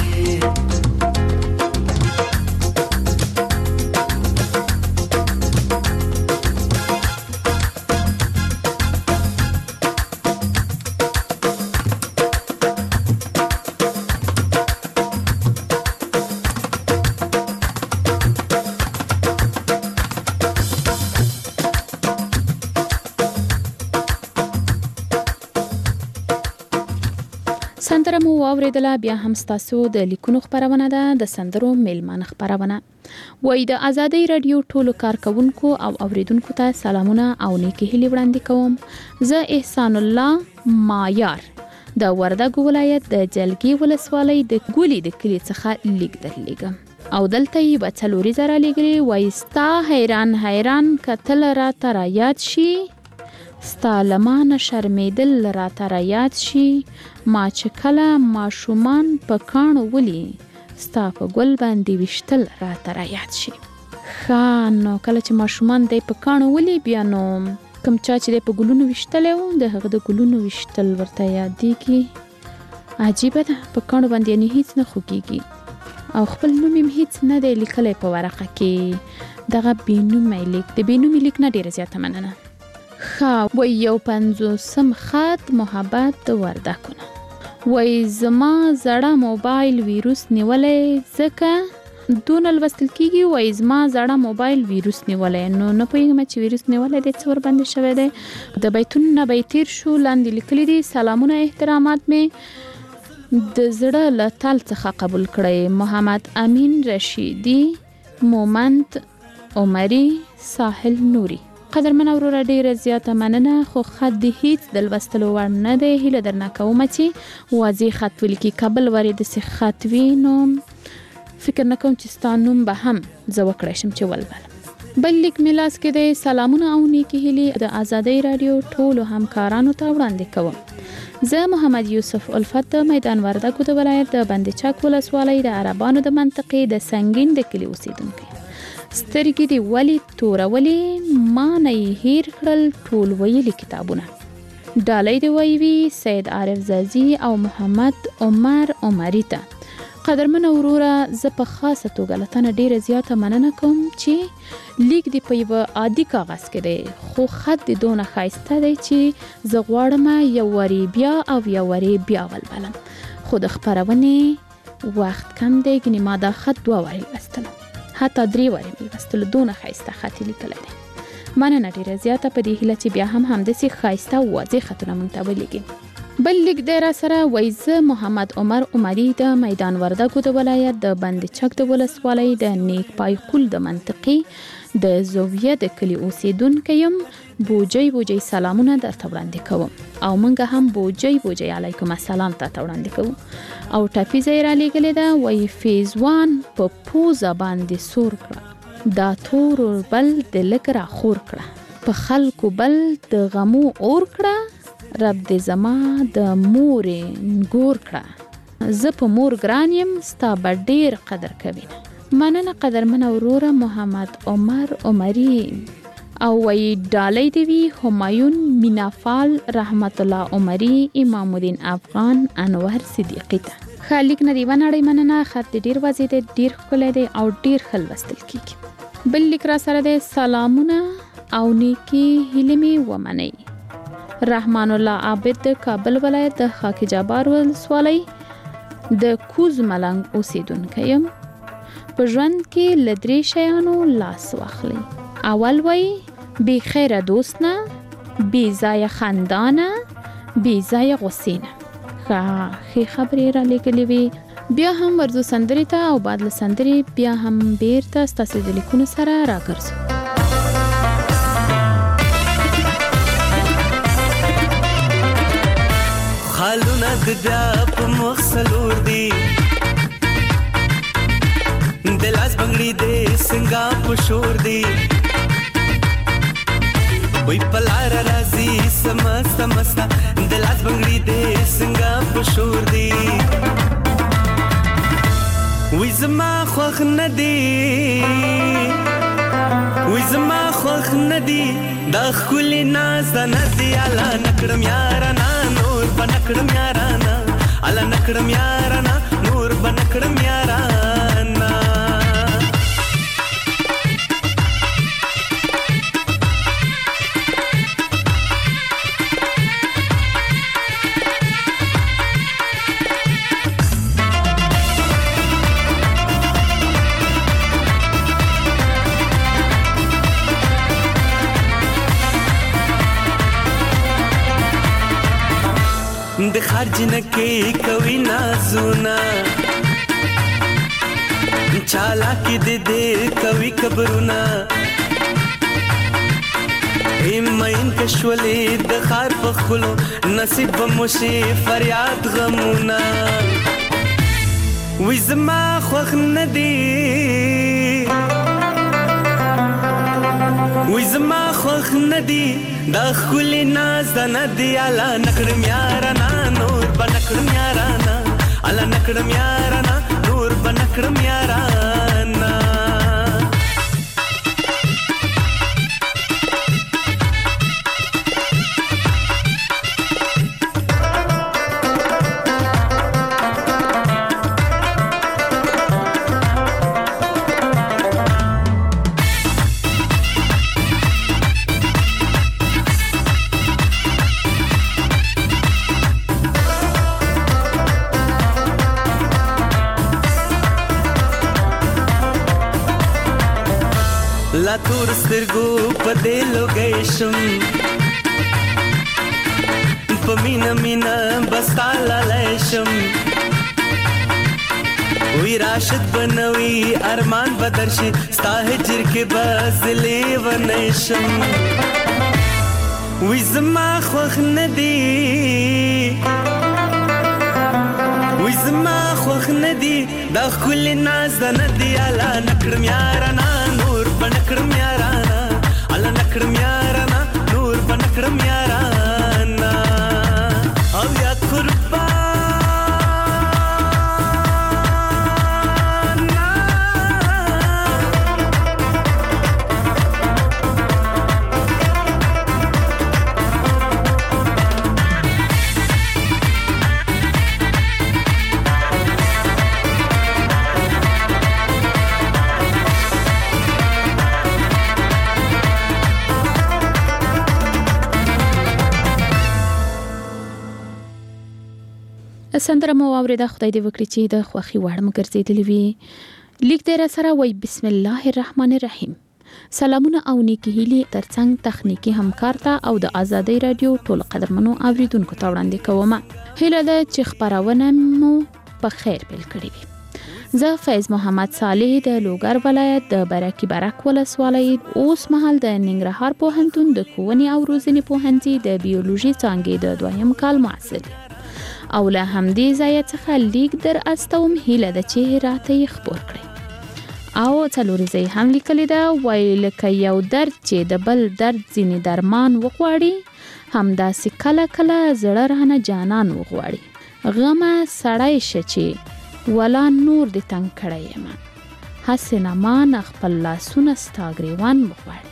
سندره مو واوریدله بیا هم ستاسو د لیکونو خبرونه ده د سندرو میلمانه خبرونه وای د ازادي رادیو ټولو کارکونکو او اوریدونکو ته سلامونه او نیکی هیلې وړاندې کوم زه احسان الله مایار د وردګ ولایت د جلګي ولسوالۍ د ګولي د کلی څخه لیک درلېږم او دلته یې به څلوري زره لیږلي وای ستا حیران حیران کتل را ته را یاد شي ستا لمانه شرمیدل را ته را یاد شي ما چې کله ماشومان په کاڼو ولي ستا په ګل باندې ویشتل را ته را یاد شي ښه نو کله چې ماشومان دی په کاڼو ولي بیا نو کوم چا چې دی په ګلونو ویشتلی و د هغه د ګلونو ویشتل ورته یادېږي عجیبه ده په کاڼو باندې یعنې هیڅ نه خوږېږي او خپل نوم یې هیڅ نه دی لیکلی په ورقه کې دغه بېنومی لیک د بېنومي لیک نه ډېره زیاته مننه ښه وای یو پنځوسم خط محبت د وردګونه وای زما زړه موبایل ویروس نیولی ځکه دونه لوستل کېږي وای زما زړه موبایل ویروس نیولی نو نه پوهېږم چې ویروس نیولی دی څه ورباندې شوی دی د بیتونو نه به یې تېر شو لاندې لیکلي دي سلامونه احترامات مې د زړه له تل څخه قبول کړئ محمد امین رشیدي مومند عمري ساحل نوري قدرمن وروره ډیره زیاته مننه خو خط د هیڅ د لوستلو وړ نه دی هیله درنه کوم چې واضح خط ولیکي کابل ورې داسې خط وي نو فکر نه کوم چې ستا نوم به هم زه وکړی شم چې ولولم بل لیک مې لاس کې دی سلامونه او نیکې هیلې د ازادۍ راډیو ټولو همکارانو ته وړاندې کوم زه محمد یوسف الفت د میدان وردګو د ولایت د بند چک ولسوالۍ د عربانو د منطقې د سنگین د کلي اوسیدونکی سترګې دې ولې تورولې ما نه یې هیر کړل ټول ویلي کتابونه ډالۍ دې ویوي سید عارف زازي او محمد عمر عمري ته قدرمن وروره زه په خاصه توګه له تنه ډیره زیاته مننه کوم چې لیک دې په یوه عادي کاغذ کې دی خو خط دې دونه ښایسته دی چې زه غواړم یو وارې بیا او یو وارې بیا ولولم خو د خپرونې وخت کم دی ګنې ما دا خط دوه وارې لوستلم حتی درې وارې مې لوستلو دونه ښایسته خط یې لیکلی دی مننه ډېره زیاته په دې هیله چې بیا هم همداسې ښایسته او واضح خطونه موږ ته ولیږي بل لیک دی را سره وایي زه محمد عمر عمري د میدان وردګو د ولایت د بند چک د ولسوالۍ د نیک پای قول د منطقې د زویه د کلي اوسیدونکی یم بوجۍ بوجۍ سلامونه درته وړاندې کوم او موږ هم بوجۍ بوجۍ علیکم السلام ته وړاندې کوو او ټاپیزه یې رالیږلې ده وایي فیضوان په پوزه باندې سور کړه دا تور بل د لږ راخور کړه په خلکو بل د غمو اور کړه رب دې زما د مورې ګور کړه، زه په مور ګران یم، ستا به ډېر قدر کوي. مننه قدرمنه وروره محمد عمر عمري او وی ډالۍ دی وی همایون مینافال رحمت الله عمري امام الدین افغان انور صدیقی ته خالق ندی ونړی. مننه خط ډیر واضح دی، ډیر ښکلی دی او ډیر ښه لوستل کیږي. بل لیک را سره دی سلامونه او نیکی هیلې مې ومنئ. رحمان الله عابد د کابل ولایت د خاک جبار ولسوالۍ د کوز ملنګ اوسیدونکی یم. په ژوند کې له درې شیانو لاس واخلئ. اول وی بی خیره دوست نه، بی ځایه خندا نه، بی ځایه غصې نه. ښه خبرې را لیکلې وي. بیا هم ورځو سندرې ته او بعد له سندرې بیا هم بیرته ستاسو د لیکونو سره راګرځو. خالونه د بیا په مخ سلور دي، د لاس بنګړي د سنگا په شور دي، وی پلار رازی سمستا مستا د لاس بنګړي د سنگا په شور دي، وی زما خوښ ندی، وی زما خوښ ندی دا ښکلي ناز ندی، الا نکړم یارانه نور به نکړم یارانه، الا نکړم یارانه نور به نکړم یارانه. د خرج نه کې کوي نازونه، چالاکی د دې کوي کبرونه، ایمین کشولې د خار په خلو نصیب مشي فریاد غمونه، وی زما خوښ ندی، وی زما خوښ ندی دا ښکلي ناز ندی، الا نکړم یارانه نور به نکړم یارانه، الا نکړم یارانه نور به نکړم یارانه. لا تور سترګو په دې لوګی شم، په مینا مینا بستا لالی شم، وی راشد بنوي ارمان بدر شي ستا هجر کې بازلې ونی شم، وی زما خوښ ندی، وی زما خوښ ندی دا ښکلي ناز ندی، الا نکړم یارانه نور به نکړم یارانه، الا نکړم یارانه نور به نکړم یارانه. او یا قربان سندره مو واورېده. خدای دې وکړي چې د خوښي وړ مو ګرځېدلې وي. لیک دې را سره وایي بسم الله الرحمن الرحیم. سلامونه او نیکی هیلې ترڅنګ تخنیکی همکار ته او د آزادۍ رادیو ټول قدرمنو اوریدونکو ته وړاندې کوم. هیله ده چې خبرونه مو په خیر پیل کړې وي. زه فیض محمد صالح د لوګر ولایت د برکی برک ولسوالۍ اوس مهال د ننګرهار پوهنتون د ښوونې او روزنې پوهنځي د بیولوژي څانګې د دویم کال محصل او له همدې ځایه څخه لیک در استوم. هیله ده چې راته یې خبر کړئ. او څلورځای هم لیکلې ده وایي لکه یو درد چې د بل درد ځینې درمان وغواړي، همداسې کله کله زړه رانه جانان وغواړي. غمه سړی شه چې ولا نور دې تنګ کړی یم، هسې نه ما خپل لاسونه ستا ګریوان وغواړي.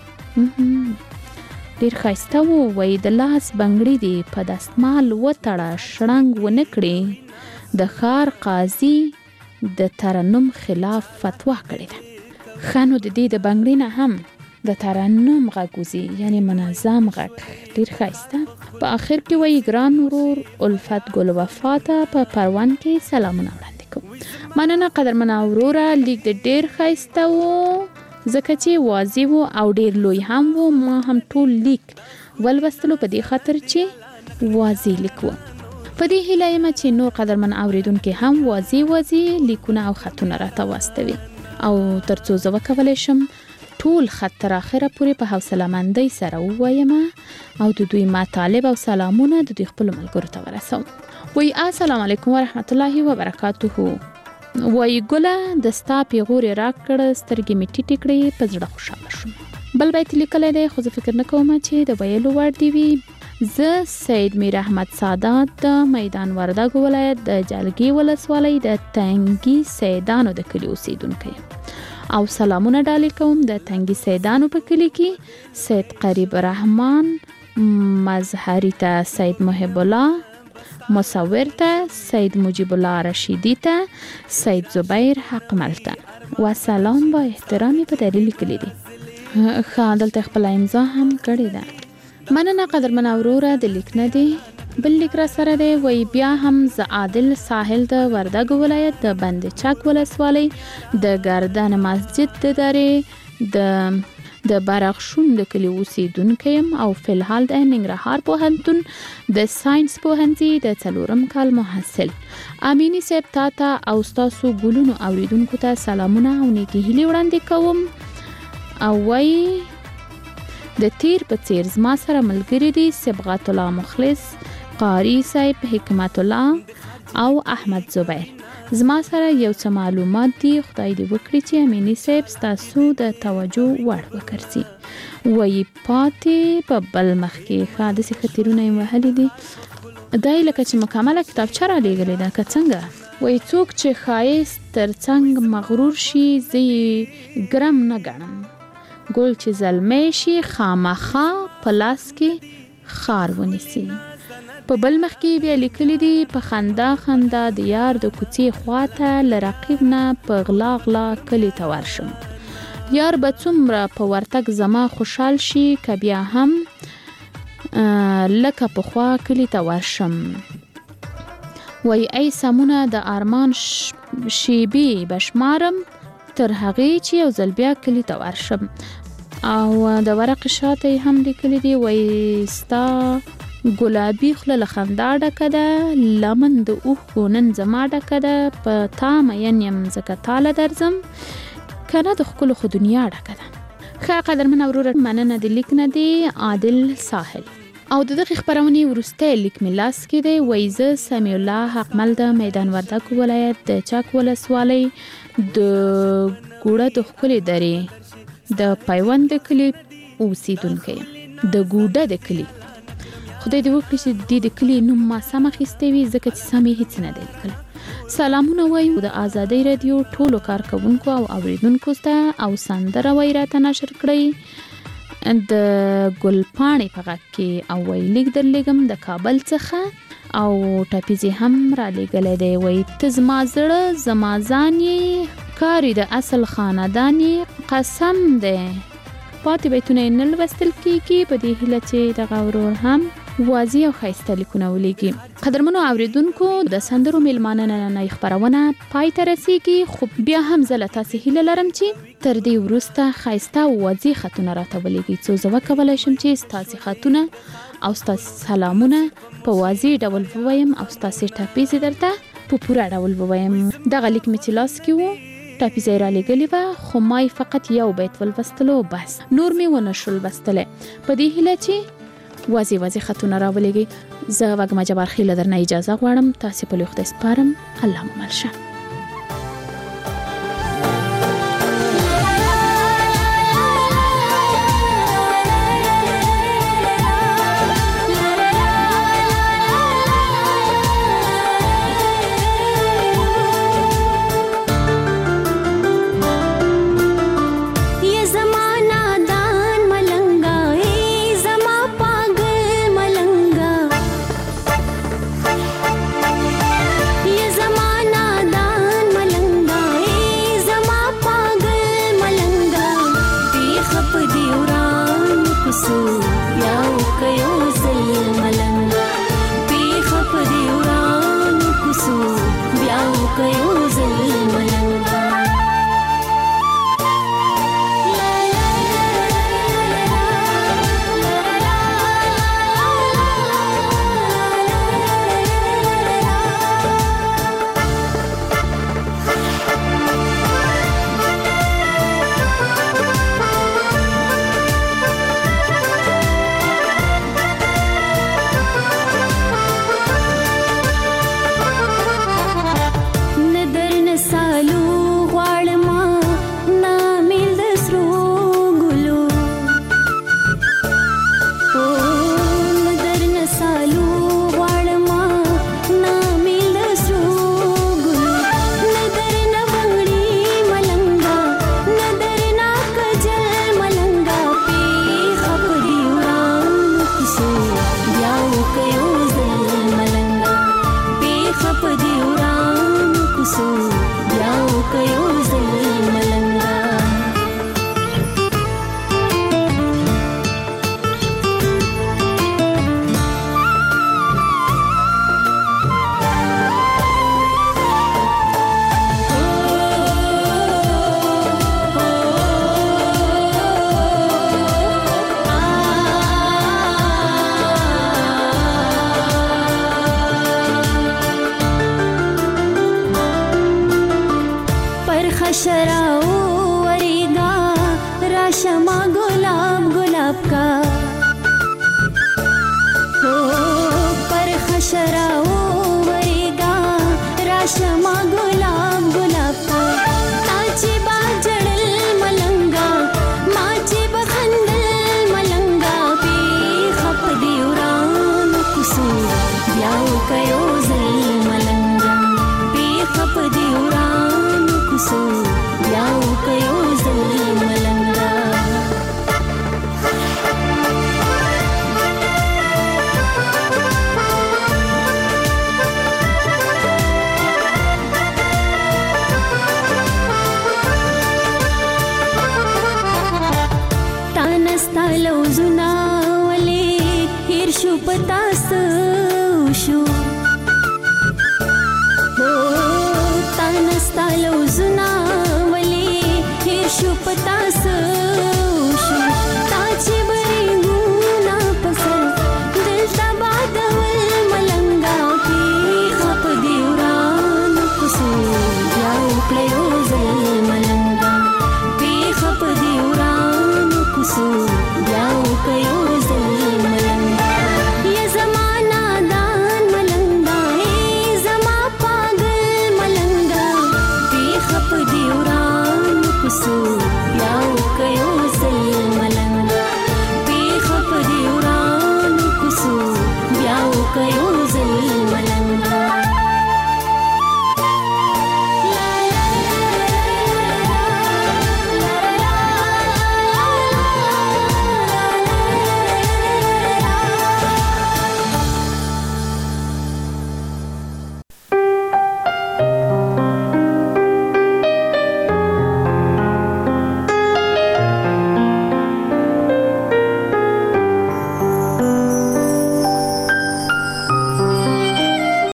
ډېر ښایسته و. وایي د لاس بنګړي دې په دستمال وتړه، شړنګ ونه کړې. د ښار قاضي د ترنم خلاف فتوا کړې ده. ښه نو د دې د بنګړي نه هم د ترنم غږ وځي، یعنی منظم غږ. ډېر ښایسته. په آخر کې وایي ګران ورور الفت ګل وفا ته په پروان کې سلامونه وړاندې کوم. مننه قدرمنه وروره، لیک د ډېر ښایسته و ځکه چې واضح و او ډېر لوی هم و. ما هم ټول لیک ولوستلو په دې خاطر چې واضح لیک و. په دې هیله یم چې نور قدرمن اوریدونکي هم واضح واضح لیکونه او خطونه راته واستوي، او ترڅو زه وکولی شم ټول خط تر اخره پورې په حوصله مندۍ سره ووایم او د دوی مطالب او سلامونه د دوی خپلو ملګرو ته ورسوم. وایي السلام علیکم ورحمت الله وبرکاته. وایي ګله د ستا پیغورې راکړه، سترګې مې ټیټې کړې، په زړه خوشحاله شوم. بل بیت لیکلی دی خو زه فکر نه کوم چې د ویلو وړ دی وي. زه سید میر احمد سادات د میدان وردګو ولایت د جلګي ولسوالۍ د تنګي سیدانو د کلي اوسیدونکی او سلامونه ډالې کوم د تنګي سیدانو په کلي کې سید قریب رحمان مظهری ته، سید محب الله مصور ته، سید مجیب الله رشیدی ته، سید زبیر حقمل ته و سلام با احترامی په دلیل کلی دی. ښه دلته خپله امضا هم کړې ده. مننه قدرمن وروره د لیک نه دی. بل لیک را سره دی. وایي بیا هم زه عادل ساحل د وردګو ولایت د بند چک ولسوالۍ د گردن مسجد د درې د د برغشون د کلي اوسیدونکی یم او فلحال د ننګرهار پوهنتون د ساینس پوهنځي د څلورم کال محصل. امینی صاحب تا ته او ستاسو ګلونو اوریدونکو ته سلامونه او نیکې هیلې وړاندې کوم. او وایي د تیر په څیر زما سره ملګري دي صبغت الله مخلص، قاری صاحب، حکمت الله او احمد زبیر. زما سره یو څه معلومات دي، خدای دې وکړي چې امینی صاحب ستاسو د توجه وړ وګرځي. وایي پاتې په بل مخ کې ښه داسې خطرونه یې وهلي دي. دا یې لکه چې مکمله کتابچه رالیږلې ده که څنګه. وایي څوک چې ښایست تر څنګ مغرور شي زه یې ګرم نه ګڼم، ګل چې زلمی شي خامخا په لاس کې خار ونیسي. په بل مخ کې بیا لیکلي دي په خندا خندا د یار د کوڅې خواته له رقیب نه په غلا غلا کلي ته ورشم. یار به څومره په ورتګ زما خوشحال شي که بیا هم لکه پخوا کلي ته ورشم. وایي ای سمونه د ارمان شیبې بشمارم تر هغې چې یو ځل بیا کلي ته ورشم. او د ورق شاته هم لیکلي دي. وایي ستا ګلابي خوله له خندا ډکه ده، لمن د اوښکو نن زما ډکه ده، په تا مین یم ځکه تاله درځم، که نه د ښکلو خو دنیا ډکه ده. ښه قدرمنه وروره مننه د لیک نه دی عادل ساحل. او د دغې خپرونې وروستی لیک مې لاس کې دی. وایي زه سمیع الله حقمل د میدان وردګو ولایت د چک ولسوالۍ د ګوړه د ښکلې درې د پیوند د کلي اوسیدونکی یم. د ګوډه د کلي خدای دې وکړي چې دې د کلي نوم ما سم اخیستی وي ځکه چې سم یې هېڅ نه دی لیکلی. سلامونه وایو د آزادۍ رادیو ټولو کارکوونکو او اوریدونکو ته او سندره وایي راته نشر کړئ د ګلپاڼې په غږ کې. او وایي لیک درلیږم د کابل څخه او ټاپیز هم را لیږلی دی. وایي ته زما زړه زما ځان یې کاري د اصل خاندان یې قسم دی. پاتې بیتونه یې نه لوستل کېږي په دې هیله چې دغه ورور هم واضح او ښایسته لیکونه ولیږي. قدرمنو اوریدونکو د سندرو میلمانه نننۍ خپرونه پای ته رسیږي، خو بیا هم زه له تاسې هیله لرم چې تر دې وروسته ښایسته او واضح خطونه راته ولیږي څو زه وکولی شم چې ستاسې خطونه او ستاسې سلامونه په واضح ډول ووایم او ستاسې ټاپیزې درته په پوره ډول ووایم. دغه لیک مې چې لاس کې و ټاپیزه یې رالیږلې وه، خو ما یې فقط یو بیت ولوستلو بس، نور مې ونه شول لوستلی. په دې هیله چې واضح واضح خطونه راولېږي. زه وږمه جبار خیله درنه اجازه غواړم. تاسې په لوی خدای سپارم. الله مو مل شه. La खशराओ वरेगा राशमा गुलाब गुलाब का ओ पर खशराओ वरेगा राशमा गुलाब गुलाब का ताजी